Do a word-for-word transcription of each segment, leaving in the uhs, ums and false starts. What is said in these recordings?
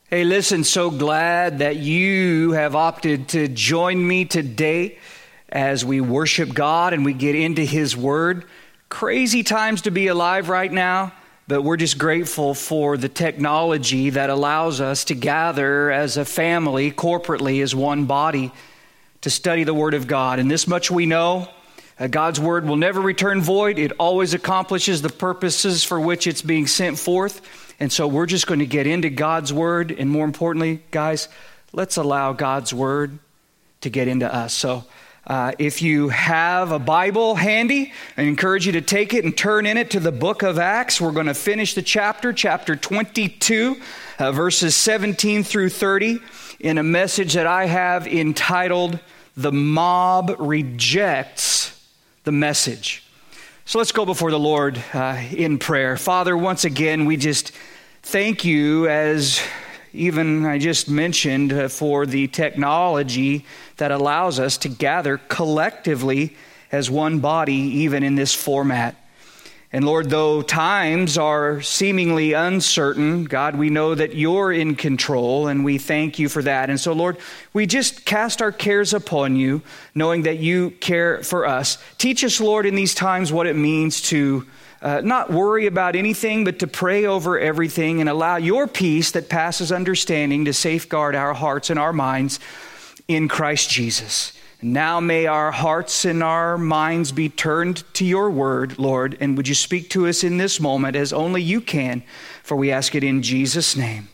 Hey, listen, so glad that you have opted to join me today as we worship God and we get into His Word. Crazy times to be alive right now, but we're just grateful for the technology that allows us to gather as a family, corporately, as one body, to study the Word of God. And this much we know, uh, God's Word will never return void. It always accomplishes the purposes for which it's being sent forth. And so we're just going to get into God's Word. And more importantly, guys, let's allow God's Word to get into us. So uh, if you have a Bible handy, I encourage you to take it and turn in it to the book of Acts. We're going to finish the chapter, chapter twenty-two, uh, verses seventeen through thirty, in a message that I have entitled, "The Mob Rejects the Message." So let's go before the Lord uh, in prayer. Father, once again, we just thank you, as even I just mentioned, uh, for the technology that allows us to gather collectively as one body, even in this format. And Lord, though times are seemingly uncertain, God, we know that you're in control, and we thank you for that. And so, Lord, we just cast our cares upon you, knowing that you care for us. Teach us, Lord, in these times what it means to uh, not worry about anything, but to pray over everything and allow your peace that passes understanding to safeguard our hearts and our minds in Christ Jesus. Now may our hearts and our minds be turned to your word, Lord, and would you speak to us in this moment as only you can, for we ask it in Jesus' name.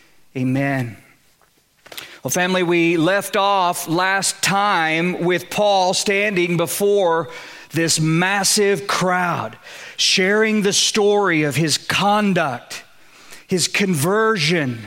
Amen. Well, family, we left off last time with Paul standing before this massive crowd, sharing the story of his conduct, his conversion,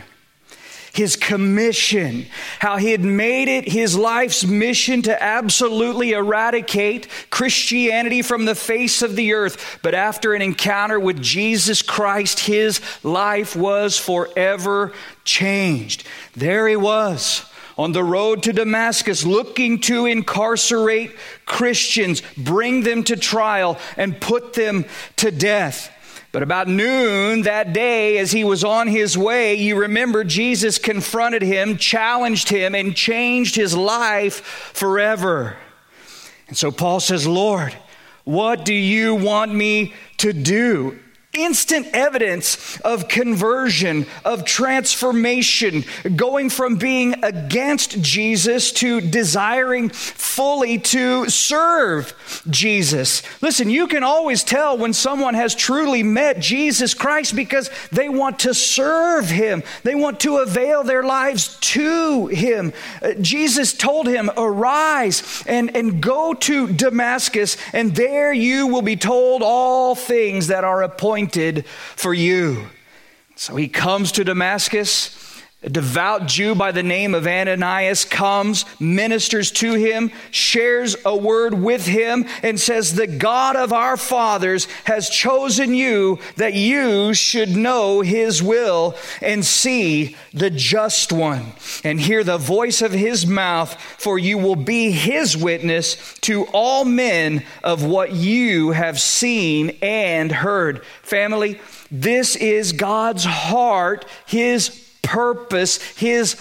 his commission, how he had made it his life's mission to absolutely eradicate Christianity from the face of the earth. But after an encounter with Jesus Christ, his life was forever changed. There he was on the road to Damascus, looking to incarcerate Christians, bring them to trial, and put them to death. But about noon that day, as he was on his way, you remember Jesus confronted him, challenged him, and changed his life forever. And so Paul says, "Lord, what do you want me to do?" Instant evidence of conversion, of transformation, going from being against Jesus to desiring fully to serve Jesus. Listen, you can always tell when someone has truly met Jesus Christ because they want to serve him. They want to avail their lives to him. Uh, Jesus told him, "Arise and, and go to Damascus, and there you will be told all things that are appointed for you." So he comes to Damascus. A devout Jew by the name of Ananias comes, ministers to him, shares a word with him, and says, "The God of our fathers has chosen you that you should know his will and see the just one and hear the voice of his mouth, for you will be his witness to all men of what you have seen and heard." Family, this is God's heart, his purpose, his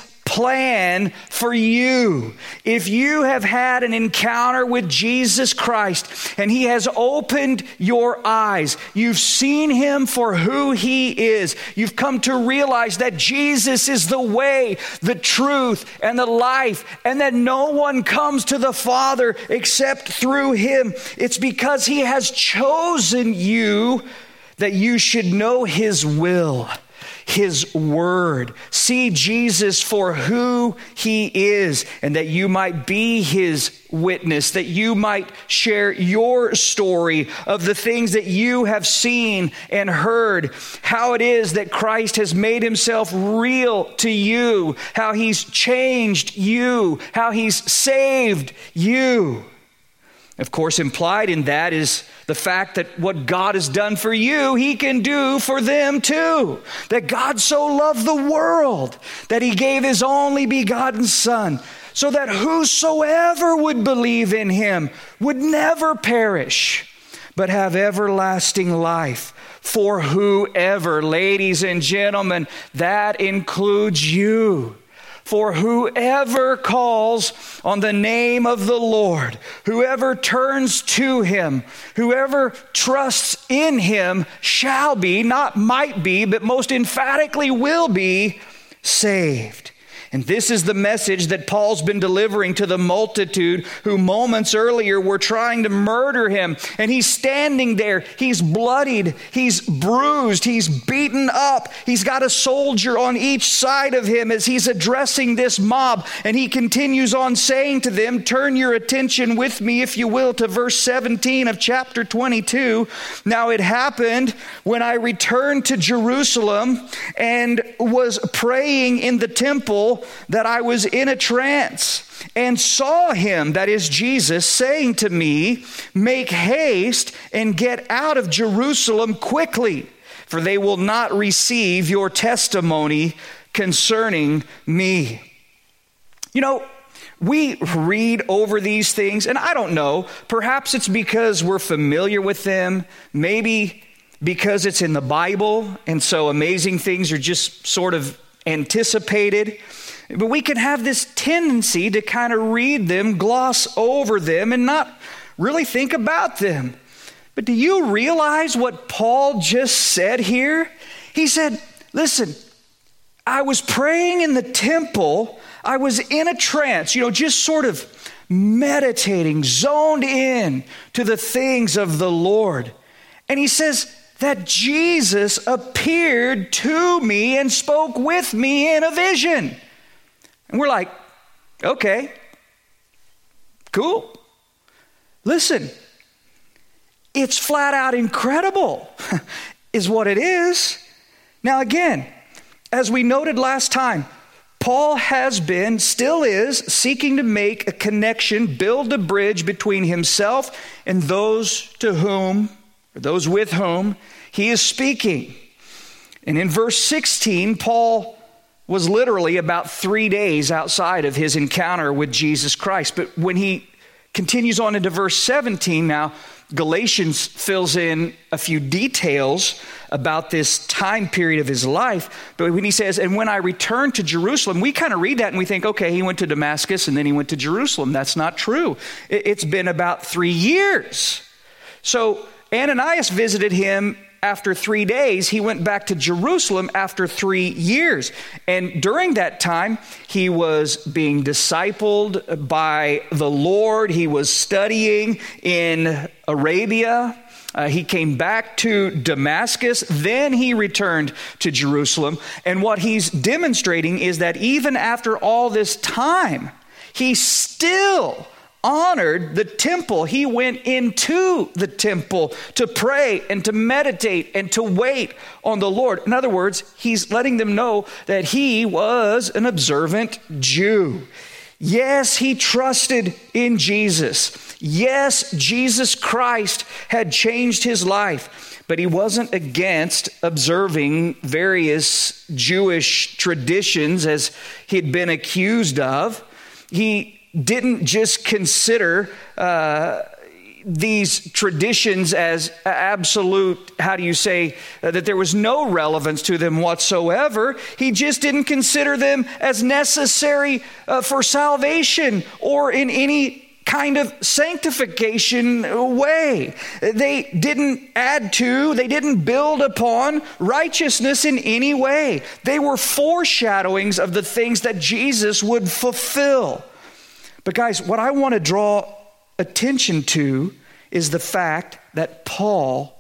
plan for you. If you have had an encounter with Jesus Christ and he has opened your eyes, you've seen him for who he is, you've come to realize that Jesus is the way, the truth, and the life, and that no one comes to the Father except through him. It's because he has chosen you that you should know his will, his word, see Jesus for who he is, and that you might be his witness, that you might share your story of the things that you have seen and heard, how it is that Christ has made himself real to you, how he's changed you, how he's saved you. Of course, implied in that is the fact that what God has done for you, he can do for them too. That God so loved the world that he gave his only begotten Son, so that whosoever would believe in him would never perish, but have everlasting life. For whoever, ladies and gentlemen, that includes you. For whoever calls on the name of the Lord, whoever turns to him, whoever trusts in him shall be, not might be, but most emphatically will be saved. And this is the message that Paul's been delivering to the multitude who moments earlier were trying to murder him. And he's standing there. He's bloodied. He's bruised. He's beaten up. He's got a soldier on each side of him as he's addressing this mob. And he continues on saying to them, turn your attention with me, if you will, to verse seventeen of chapter twenty-two. Now it happened when I returned to Jerusalem and was praying in the temple that I was in a trance and saw him, that is Jesus, saying to me, make haste and get out of Jerusalem quickly, for they will not receive your testimony concerning me. You know, we read over these things, and I don't know, perhaps it's because we're familiar with them, maybe because it's in the Bible, and so amazing things are just sort of anticipated. But we can have this tendency to kind of read them, gloss over them, and not really think about them. But do you realize what Paul just said here? He said, listen, I was praying in the temple. I was in a trance, you know, just sort of meditating, zoned in to the things of the Lord. And he says that Jesus appeared to me and spoke with me in a vision. And we're like, okay, cool. Listen, it's flat out incredible, is what it is. Now again, as we noted last time, Paul has been, still is, seeking to make a connection, build a bridge between himself and those to whom, or those with whom, he is speaking. And in verse sixteen, Paul was literally about three days outside of his encounter with Jesus Christ. But when he continues on into verse seventeen now, Galatians fills in a few details about this time period of his life. But when he says, and when I returned to Jerusalem, we kind of read that and we think, okay, he went to Damascus and then he went to Jerusalem. That's not true. It's been about three years. So Ananias visited him after three days. He went back to Jerusalem after three years. And during that time, he was being discipled by the Lord. He was studying in Arabia. Uh, he came back to Damascus. Then he returned to Jerusalem. And what he's demonstrating is that even after all this time, he still honored the temple. He went into the temple to pray and to meditate and to wait on the Lord. In other words, he's letting them know that he was an observant Jew. Yes, he trusted in Jesus. Yes, Jesus Christ had changed his life, but he wasn't against observing various Jewish traditions as he'd been accused of. He didn't just consider uh, these traditions as absolute, how do you say, uh, that there was no relevance to them whatsoever. He just didn't consider them as necessary uh, for salvation or in any kind of sanctification way. They didn't add to, they didn't build upon righteousness in any way. They were foreshadowings of the things that Jesus would fulfill. But guys, what I want to draw attention to is the fact that Paul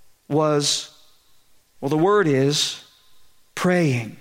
was, well, the word is praying.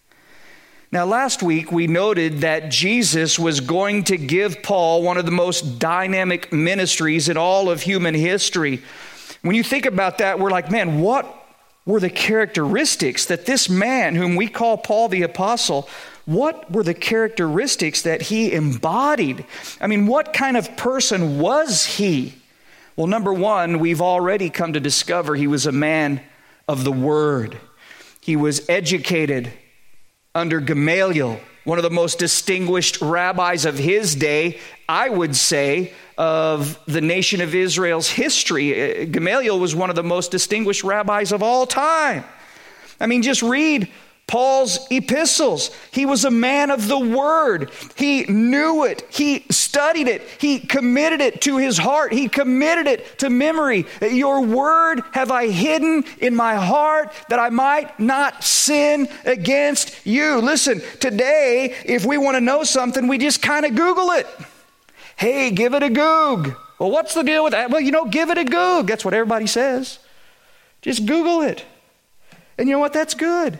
Now, last week we noted that Jesus was going to give Paul one of the most dynamic ministries in all of human history. When you think about that, we're like, man, what were the characteristics that this man, whom we call Paul the Apostle, what were the characteristics that he embodied? I mean, what kind of person was he? Well, number one, we've already come to discover he was a man of the word. He was educated under Gamaliel, one of the most distinguished rabbis of his day, I would say, of the nation of Israel's history. Gamaliel was one of the most distinguished rabbis of all time. I mean, just read Paul's epistles. He was a man of the word. He knew it. He studied it. He committed it to his heart. He committed it to memory. Your word have I hidden in my heart that I might not sin against you. Listen, today, if we want to know something, we just kind of Google it. Hey, give it a goog. Well, what's the deal with that? Well, you know, give it a goog. That's what everybody says. Just Google it. And you know what? That's good.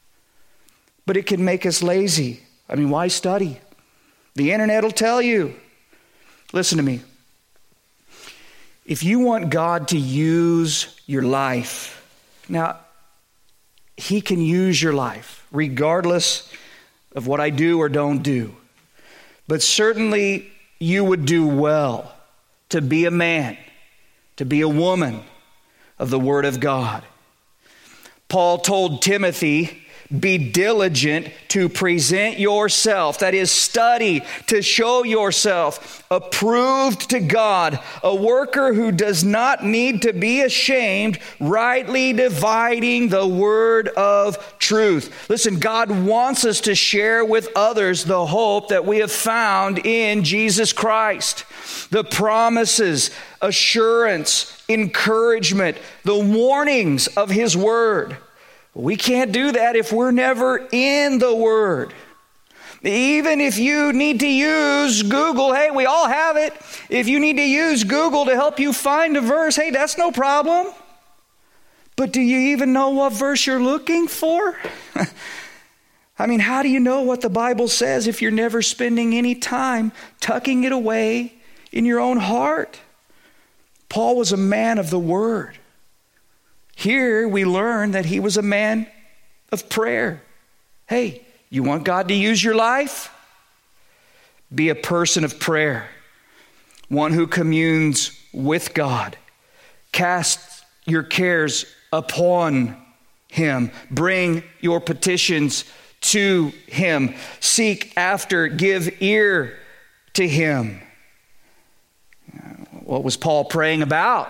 But it can make us lazy. I mean, why study? The internet will tell you. Listen to me. If you want God to use your life, now, He can use your life, regardless of what I do or don't do. But certainly, you would do well to be a man, to be a woman of the Word of God. Paul told Timothy, be diligent to present yourself, that is, study to show yourself approved to God, a worker who does not need to be ashamed, rightly dividing the word of truth. Listen, God wants us to share with others the hope that we have found in Jesus Christ. The promises, assurance, encouragement, the warnings of His word. We can't do that if we're never in the Word. Even if you need to use Google, hey, we all have it. If you need to use Google to help you find a verse, hey, that's no problem. But do you even know what verse you're looking for? I mean, how do you know what the Bible says if you're never spending any time tucking it away in your own heart? Paul was a man of the Word. Here we learn that he was a man of prayer. Hey, you want God to use your life? Be a person of prayer, one who communes with God. Cast your cares upon Him. Bring your petitions to Him. Seek after, give ear to Him. What was Paul praying about?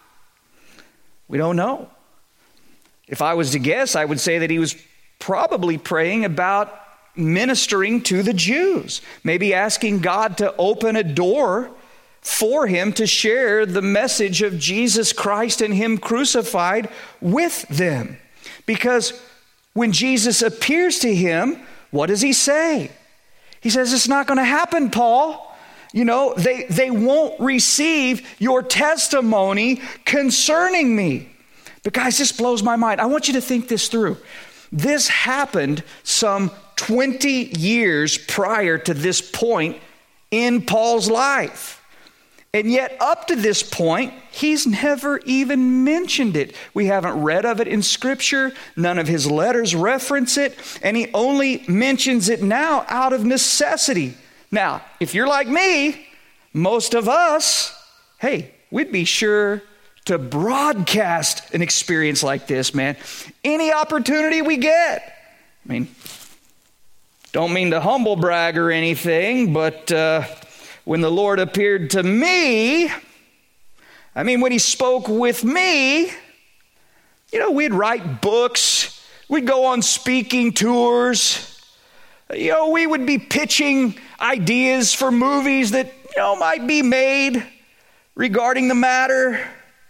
We don't know. If I was to guess, I would say that he was probably praying about ministering to the Jews, maybe asking God to open a door for him to share the message of Jesus Christ and Him crucified with them. Because when Jesus appears to him, what does he say? He says, it's not going to happen, Paul. You know, they, they won't receive your testimony concerning me. But guys, this blows my mind. I want you to think this through. This happened some twenty years prior to this point in Paul's life. And yet up to this point, he's never even mentioned it. We haven't read of it in Scripture. None of his letters reference it. And he only mentions it now out of necessity. Now, if you're like me, most of us, hey, we'd be sure to broadcast an experience like this, man. Any opportunity we get. I mean, don't mean to humble brag or anything, but uh, when the Lord appeared to me, I mean, when He spoke with me, you know, we'd write books. We'd go on speaking tours. You know, we would be pitching ideas for movies that, you know, might be made regarding the matter.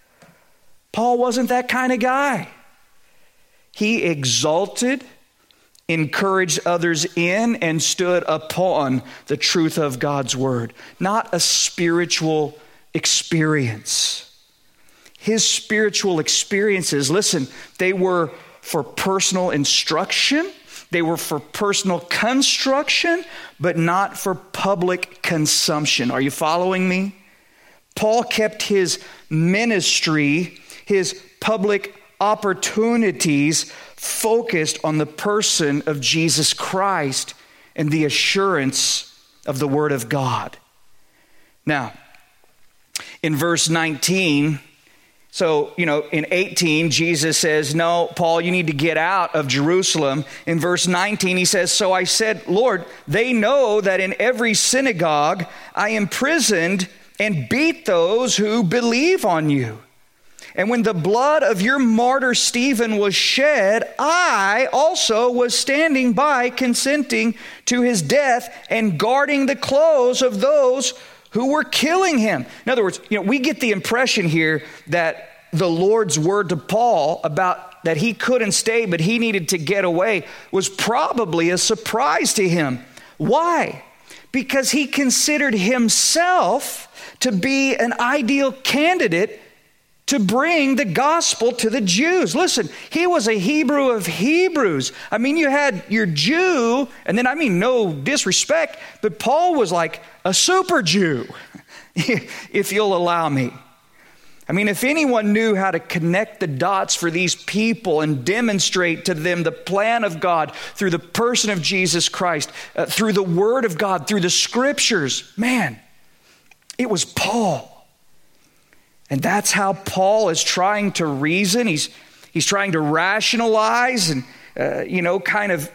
Paul wasn't that kind of guy. He exalted, encouraged others in, and stood upon the truth of God's word, not a spiritual experience. His spiritual experiences, listen, they were for personal instruction. They were for personal construction, but not for public consumption. Are you following me? Paul kept his ministry, his public opportunities focused on the person of Jesus Christ and the assurance of the Word of God. Now, in verse nineteen, So, you know, in eighteen, Jesus says, no, Paul, you need to get out of Jerusalem. In verse nineteen, he says, so I said, Lord, they know that in every synagogue I imprisoned and beat those who believe on you. And when the blood of your martyr Stephen was shed, I also was standing by, consenting to his death and guarding the clothes of those who were killing him. In other words, you know, we get the impression here that the Lord's word to Paul about that he couldn't stay, but he needed to get away, was probably a surprise to him. Why? Because he considered himself to be an ideal candidate to bring the gospel to the Jews. Listen, he was a Hebrew of Hebrews. I mean, you had your Jew, and then I mean no disrespect, but Paul was like a super Jew, if you'll allow me. I mean, if anyone knew how to connect the dots for these people and demonstrate to them the plan of God through the person of Jesus Christ, uh, through the Word of God, through the Scriptures, man, it was Paul. And that's how Paul is trying to reason. He's he's trying to rationalize and, uh, you know, kind of,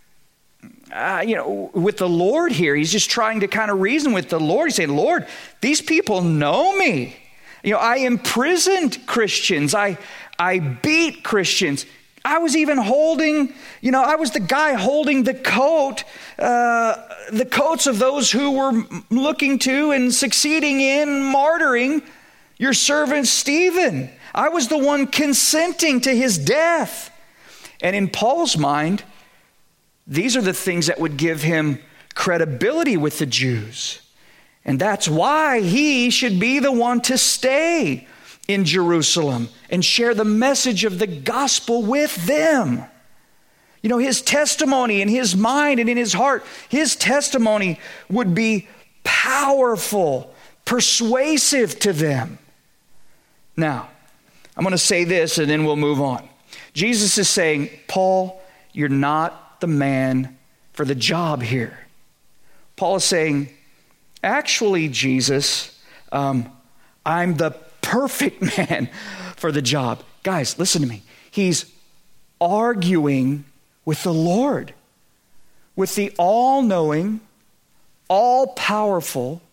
uh, you know, with the Lord here. He's just trying to kind of reason with the Lord. He's saying, Lord, these people know me. You know, I imprisoned Christians. I I beat Christians. I was even holding, you know, I was the guy holding the coat, uh, the coats of those who were looking to and succeeding in martyring your servant Stephen. I was the one consenting to his death. And in Paul's mind, these are the things that would give him credibility with the Jews. And that's why he should be the one to stay in Jerusalem and share the message of the gospel with them. You know, his testimony in his mind and in his heart, his testimony would be powerful, persuasive to them. Now, I'm going to say this and then we'll move on. Jesus is saying, Paul, you're not the man for the job here. Paul is saying, actually, Jesus, um, I'm the perfect man for the job. Guys, listen to me. He's arguing with the Lord, with the all-knowing, all-powerful,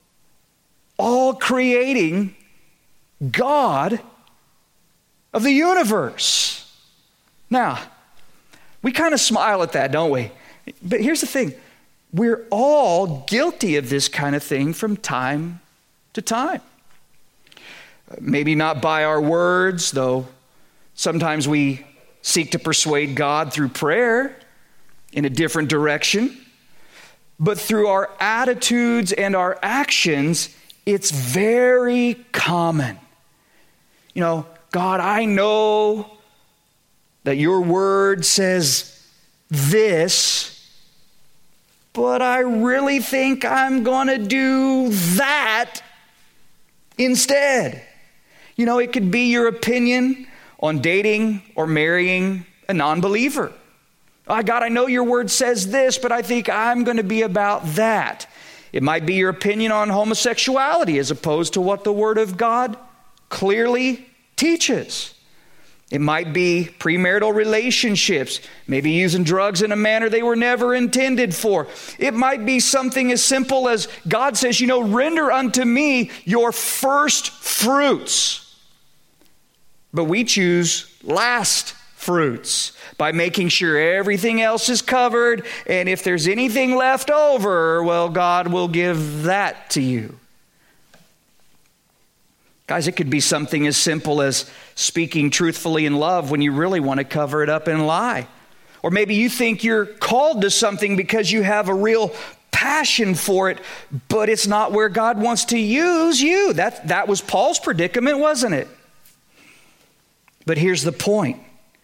all-creating God of the universe. Now, we kind of smile at that, don't we? But here's the thing. We're all guilty of this kind of thing from time to time. Maybe not by our words, though sometimes we seek to persuade God through prayer in a different direction. But through our attitudes and our actions, it's very common. You know, God, I know that your word says this, but I really think I'm going to do that instead. You know, it could be your opinion on dating or marrying a non-believer. Oh, God, I know your word says this, but I think I'm going to be about that. It might be your opinion on homosexuality as opposed to what the word of God clearly teaches. It might be premarital relationships, maybe using drugs in a manner they were never intended for. It might be something as simple as God says, you know, render unto me your first fruits. But we choose last fruits by making sure everything else is covered, and if there's anything left over, well, God will give that to you. Guys, it could be something as simple as speaking truthfully in love when you really want to cover it up and lie. Or maybe you think you're called to something because you have a real passion for it, but it's not where God wants to use you. That, that was Paul's predicament, wasn't it? But here's the point.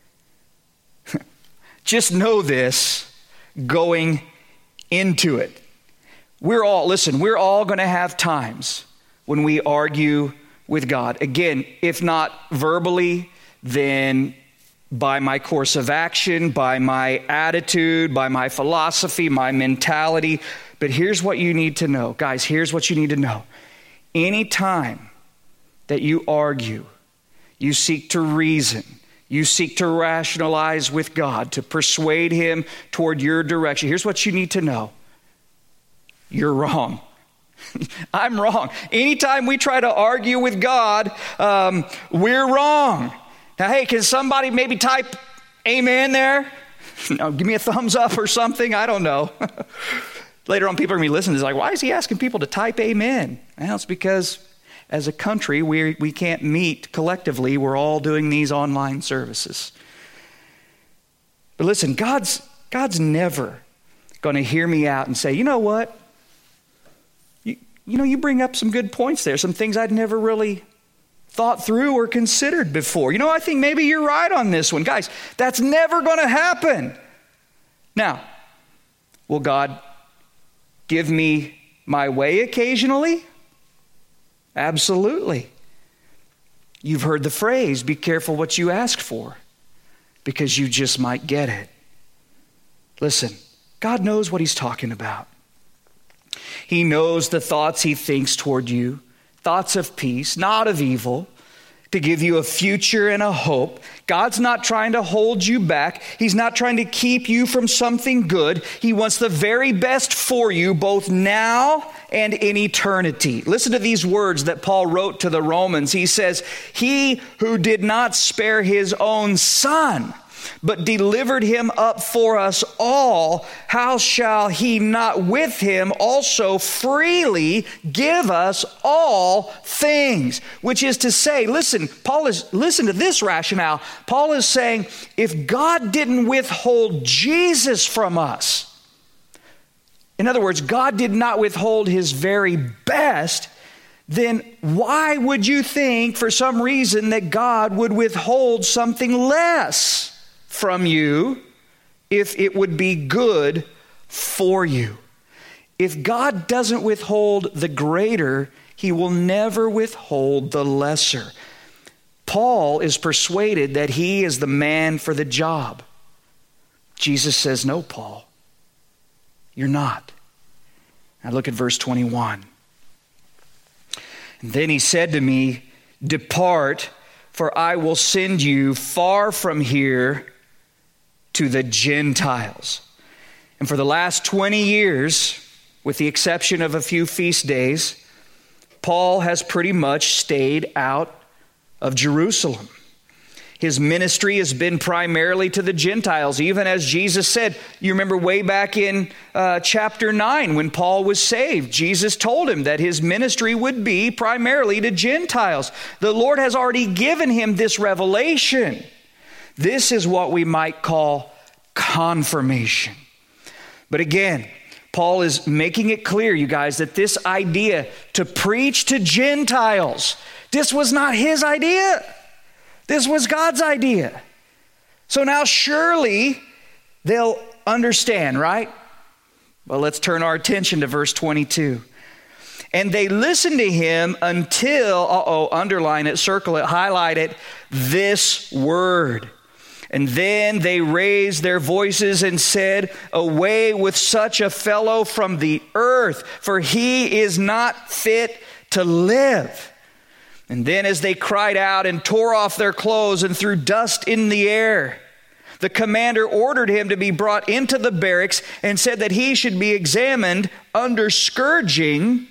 Just know this going into it. We're all, listen, we're all going to have times when we argue with God. Again, if not verbally, then by my course of action, by my attitude, by my philosophy, my mentality. But here's what you need to know. Guys, here's what you need to know. Anytime that you argue, You seek to reason. You seek to rationalize with God, to persuade him toward your direction. Here's what you need to know. You're wrong. I'm wrong. Anytime we try to argue with God, um, we're wrong. Now, hey, can somebody maybe type amen there? No, give me a thumbs up or something. I don't know. Later on, people are going to be listening. It's like, why is he asking people to type amen? Well, it's because as a country, we we can't meet collectively. We're all doing these online services. But listen, God's God's never going to hear me out and say, you know what? You, you know, you bring up some good points there, some things I'd never really thought through or considered before. You know, I think maybe you're right on this one. Guys, that's never going to happen. Now, will God give me my way occasionally? Absolutely. You've heard the phrase, be careful what you ask for, because you just might get it. Listen, God knows what he's talking about. He knows the thoughts he thinks toward you, thoughts of peace, not of evil, to give you a future and a hope. God's not trying to hold you back. He's not trying to keep you from something good. He wants the very best for you, both now and in eternity. Listen to these words that Paul wrote to the Romans. He says, he who did not spare his own son, but delivered him up for us all, how shall he not with him also freely give us all things? Which is to say, listen, Paul is, listen to this rationale. Paul is saying, if God didn't withhold Jesus from us, in other words, God did not withhold his very best, then why would you think for some reason that God would withhold something less from you if it would be good for you? If God doesn't withhold the greater, he will never withhold the lesser. Paul is persuaded that he is the man for the job. Jesus says, no, Paul, you're not. Now look at verse twenty-one. And then he said to me, depart, for I will send you far from here to the Gentiles. And for the last twenty years, with the exception of a few feast days, Paul has pretty much stayed out of Jerusalem. His ministry has been primarily to the Gentiles, even as Jesus said. You remember way back in uh, chapter nine when Paul was saved, Jesus told him that his ministry would be primarily to Gentiles. The Lord has already given him this revelation. This is what we might call confirmation. But again, Paul is making it clear, you guys, that this idea to preach to Gentiles, this was not his idea. This was God's idea. So now surely they'll understand, right? Well, let's turn our attention to verse twenty-two. And they listened to him until, uh-oh, underline it, circle it, highlight it, this word. And then they raised their voices and said, away with such a fellow from the earth, for he is not fit to live. And then as they cried out and tore off their clothes and threw dust in the air, the commander ordered him to be brought into the barracks and said that he should be examined under scourging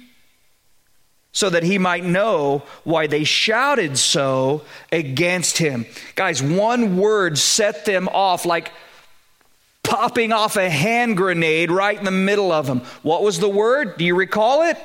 so that he might know why they shouted so against him. Guys, one word set them off like popping off a hand grenade right in the middle of them. What was the word? Do you recall it?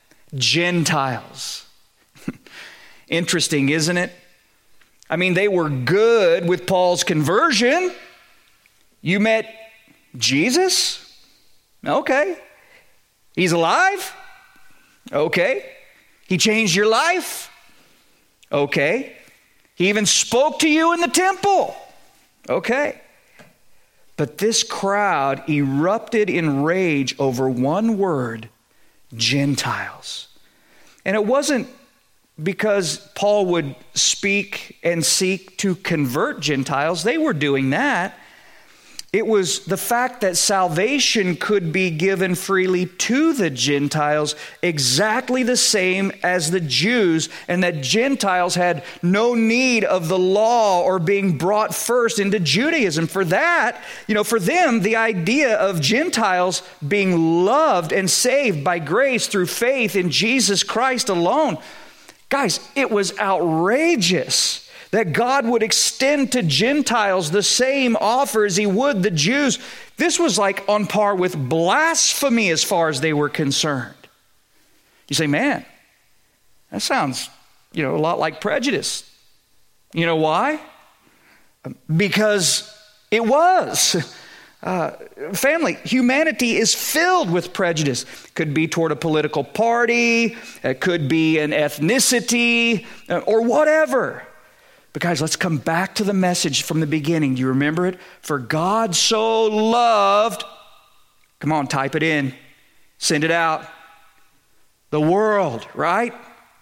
Gentiles. Interesting, isn't it? I mean, they were good with Paul's conversion. You met Jesus? Okay. He's alive? Okay. He changed your life? Okay. He even spoke to you in the temple? Okay. But this crowd erupted in rage over one word, Gentiles. And it wasn't because Paul would speak and seek to convert Gentiles. They were doing that. It was the fact that salvation could be given freely to the Gentiles, exactly the same as the Jews, and that Gentiles had no need of the law or being brought first into Judaism. For that, you know, for them, the idea of Gentiles being loved and saved by grace through faith in Jesus Christ alone, guys, it was outrageous that God would extend to Gentiles the same offer as he would the Jews. This was like on par with blasphemy as far as they were concerned. You say, man, that sounds, you know, a lot like prejudice. You know why? Because it was. Uh, family, humanity is filled with prejudice. Could be toward a political party, it could be an ethnicity, or whatever. But guys, let's come back to the message from the beginning. Do you remember it? For God so loved, come on, type it in, send it out, the world, right?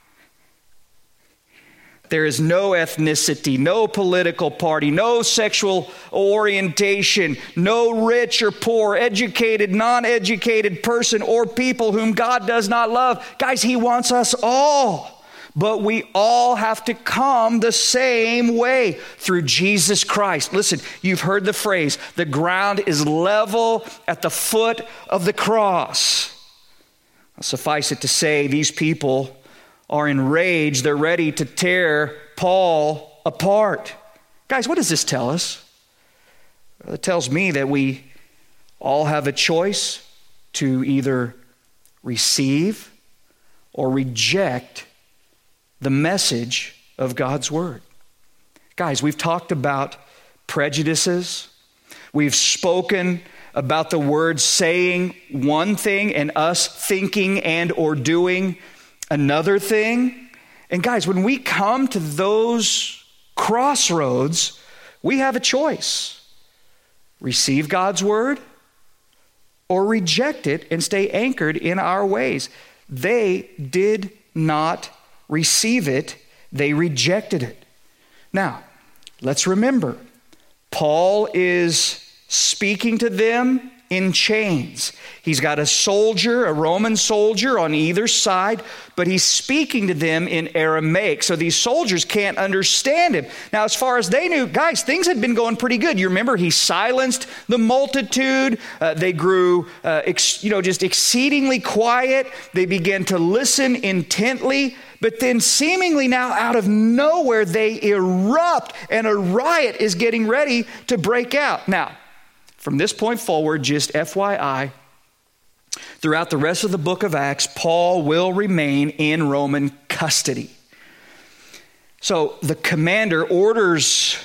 There is no ethnicity, no political party, no sexual orientation, no rich or poor, educated, non-educated person or people whom God does not love. Guys, he wants us all. But we all have to come the same way, through Jesus Christ. Listen, you've heard the phrase, the ground is level at the foot of the cross. Suffice it to say, these people are enraged. They're ready to tear Paul apart. Guys, what does this tell us? Well, it tells me that we all have a choice to either receive or reject the message of God's word. Guys, we've talked about prejudices. We've spoken about the word saying one thing and us thinking and or doing another thing. And guys, when we come to those crossroads, we have a choice. Receive God's word or reject it and stay anchored in our ways. They did not receive it, they rejected it. Now, let's remember, Paul is speaking to them in chains. He's got a soldier, a Roman soldier on either side, but he's speaking to them in Aramaic. So these soldiers can't understand him. Now, as far as they knew, guys, things had been going pretty good. You remember, he silenced the multitude. Uh, they grew, uh, ex- you know, just exceedingly quiet. They began to listen intently. But then seemingly now out of nowhere, they erupt and a riot is getting ready to break out. Now, from this point forward, just F Y I, throughout the rest of the book of Acts, Paul will remain in Roman custody. So the commander orders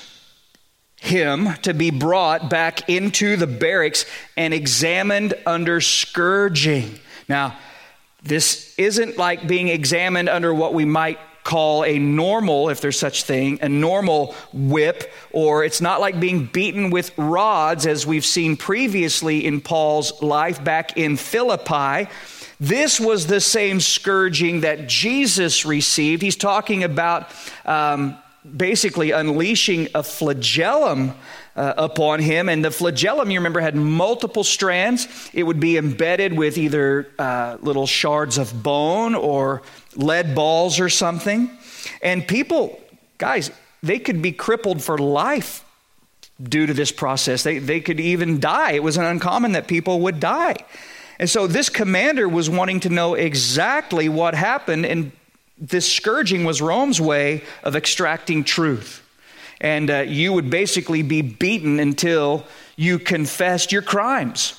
him to be brought back into the barracks and examined under scourging. Now, this isn't like being examined under what we might call a normal, if there's such thing, a normal whip, or it's not like being beaten with rods as we've seen previously in Paul's life back in Philippi. This was the same scourging that Jesus received. He's talking about um, basically unleashing a flagellum Uh, upon him. And the flagellum, you remember, had multiple strands. It would be embedded with either uh, little shards of bone or lead balls or something. And people, guys, they could be crippled for life due to this process. They, they could even die. It was uncommon that people would die. And so this commander was wanting to know exactly what happened, and this scourging was Rome's way of extracting truth. And uh, you would basically be beaten until you confessed your crimes.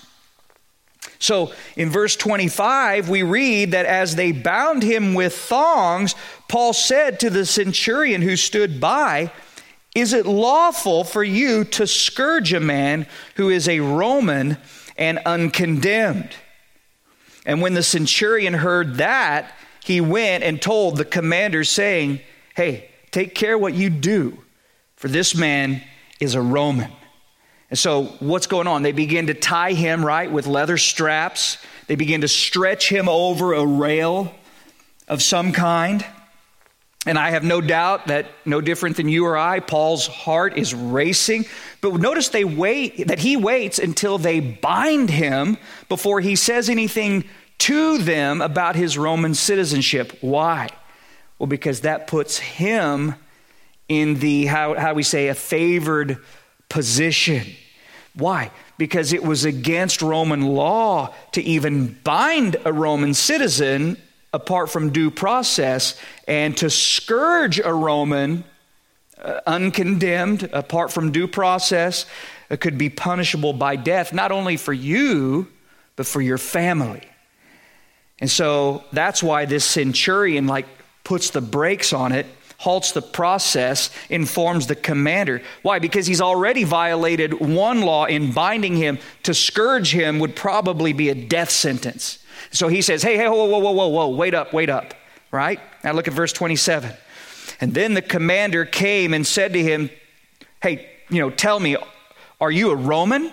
So in verse twenty-five, we read that as they bound him with thongs, Paul said to the centurion who stood by, "Is it lawful for you to scourge a man who is a Roman and uncondemned?" And when the centurion heard that, he went and told the commander, saying, "Hey, take care what you do, for this man is a Roman." And so what's going on? They begin to tie him, right, with leather straps. They begin to stretch him over a rail of some kind. And I have no doubt that no different than you or I, Paul's heart is racing. But notice they wait, that he waits until they bind him before he says anything to them about his Roman citizenship. Why? Well, because that puts him in the, how, how we say, a favored position. Why? Because it was against Roman law to even bind a Roman citizen apart from due process, and to scourge a Roman uh, uncondemned apart from due process uh, could be punishable by death, not only for you, but for your family. And so that's why this centurion like puts the brakes on it, halts the process, informs the commander. Why? Because he's already violated one law in binding him. To scourge him would probably be a death sentence. So he says, hey, hey, whoa, whoa, whoa, whoa, whoa, wait up, wait up, right? Now look at verse twenty-seven. And then the commander came and said to him, hey, you know, tell me, are you a Roman?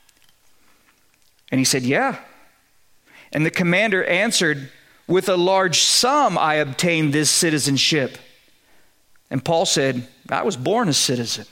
And he said, yeah. And the commander answered, with a large sum I obtained this citizenship. And Paul said, I was born a citizen.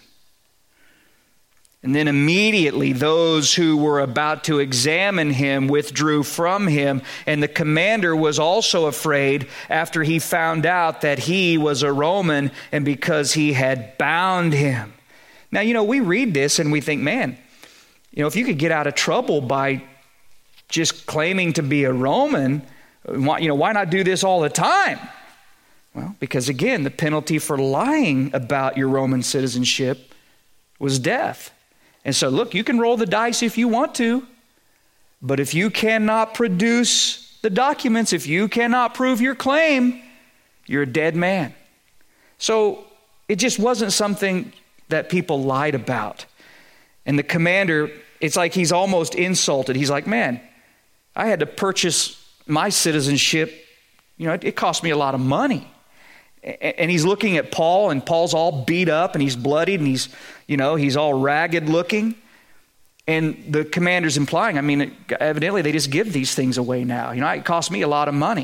And then immediately those who were about to examine him withdrew from him. And the commander was also afraid after he found out that he was a Roman and because he had bound him. Now, you know, we read this and we think, man, you know, if you could get out of trouble by just claiming to be a Roman, why, you know, why not do this all the time? Well, because again, the penalty for lying about your Roman citizenship was death. And so, look, you can roll the dice if you want to, but if you cannot produce the documents, if you cannot prove your claim, you're a dead man. So it just wasn't something that people lied about. And the commander, it's like he's almost insulted. He's like, man, I had to purchase my citizenship. You know, it, it cost me a lot of money. And he's looking at Paul, and Paul's all beat up, and he's bloodied, and he's, you know, he's all ragged looking. And the commander's implying, I mean, evidently they just give these things away now. You know, it cost me a lot of money.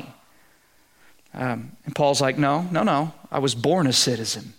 Um, and Paul's like, no, no, no, I was born a citizen.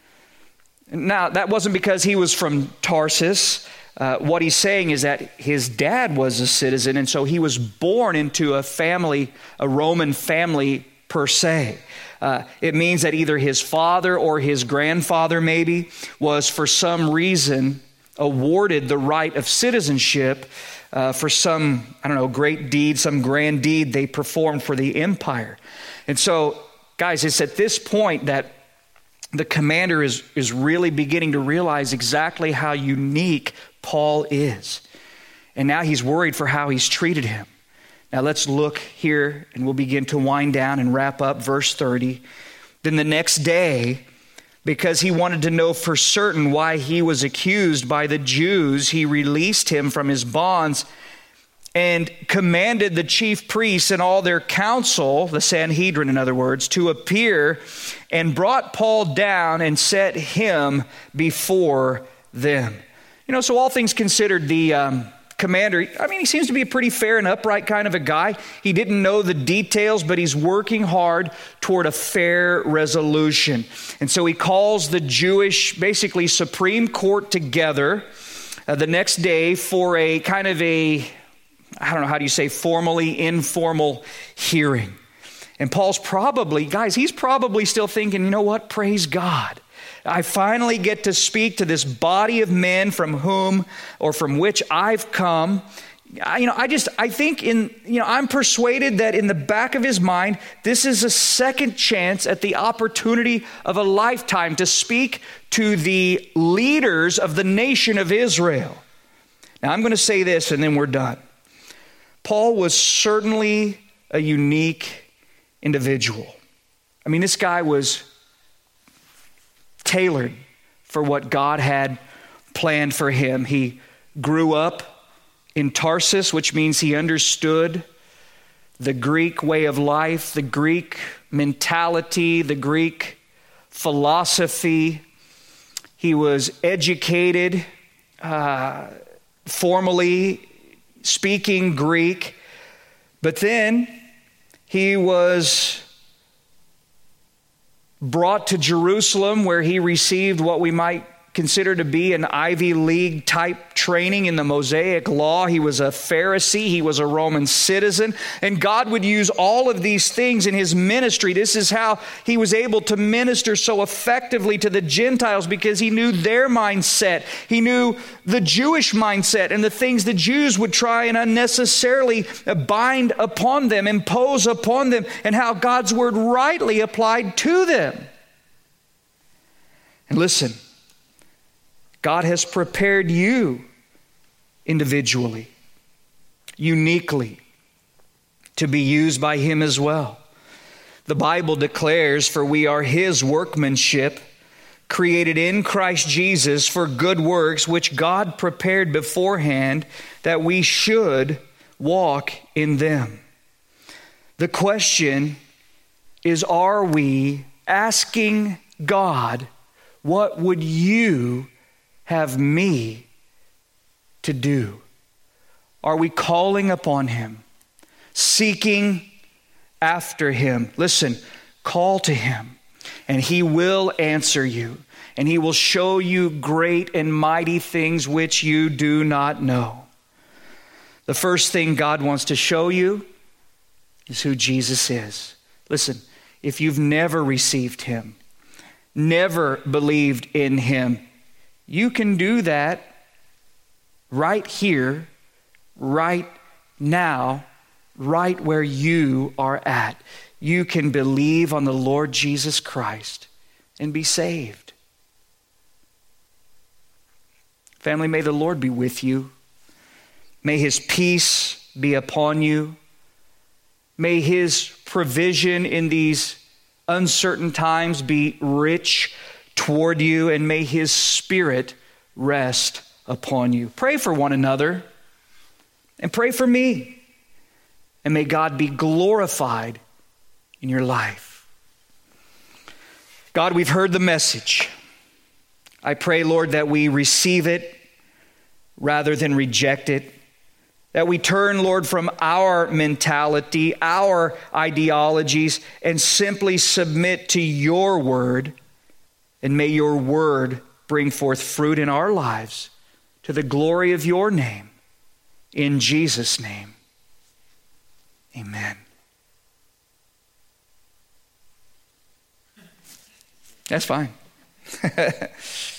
Now, that wasn't because he was from Tarsus. Uh, what he's saying is that his dad was a citizen, and so he was born into a family, a Roman family per se. Uh, it means that either his father or his grandfather maybe was for some reason awarded the right of citizenship uh, for some, I don't know, great deed, some grand deed they performed for the empire. And so, guys, it's at this point that the commander is, is really beginning to realize exactly how unique Paul is. And now he's worried for how he's treated him. Now let's look here and we'll begin to wind down and wrap up verse thirty. Then the next day, because he wanted to know for certain why he was accused by the Jews, he released him from his bonds and commanded the chief priests and all their council, the Sanhedrin in other words, to appear, and brought Paul down and set him before them. You know, so all things considered, the um, commander, I mean, he seems to be a pretty fair and upright kind of a guy. He didn't know the details, but he's working hard toward a fair resolution. And so he calls the Jewish, basically, Supreme Court together uh, the next day for a kind of a, I don't know, how do you say, formally informal hearing. And Paul's probably, guys, he's probably still thinking, you know what, praise God. I finally get to speak to this body of men from whom or from which I've come. I, you know, I just, I think in, you know, I'm persuaded that in the back of his mind, this is a second chance at the opportunity of a lifetime to speak to the leaders of the nation of Israel. Now, I'm going to say this and then we're done. Paul was certainly a unique individual. I mean, this guy was tailored for what God had planned for him. He grew up in Tarsus, which means he understood the Greek way of life, the Greek mentality, the Greek philosophy. He was educated, uh, formally speaking Greek, but then he was brought to Jerusalem, where he received what we might consider to be an Ivy League type training in the Mosaic law. He was a Pharisee. He was a Roman citizen. And God would use all of these things in his ministry. This is how he was able to minister so effectively to the Gentiles, because he knew their mindset. He knew the Jewish mindset and the things the Jews would try and unnecessarily bind upon them, impose upon them, and how God's word rightly applied to them. And listen, God has prepared you individually, uniquely, to be used by him as well. The Bible declares, "For we are his workmanship, created in Christ Jesus for good works, which God prepared beforehand that we should walk in them." The question is, are we asking God, what would you have me to do? Are we calling upon him, seeking after him? Listen, call to him, and he will answer you, and he will show you great and mighty things which you do not know. The first thing God wants to show you is who Jesus is. Listen, if you've never received him, never believed in him, you can do that right here, right now, right where you are at. You can believe on the Lord Jesus Christ and be saved. Family, may the Lord be with you. May his peace be upon you. May his provision in these uncertain times be rich toward you, and may his Spirit rest upon you. Pray for one another, and pray for me, and may God be glorified in your life. God, we've heard the message. I pray, Lord, that we receive it rather than reject it. That we turn, Lord, from our mentality, our ideologies, and simply submit to your word. And may your word bring forth fruit in our lives to the glory of your name. In Jesus' name, amen. That's fine.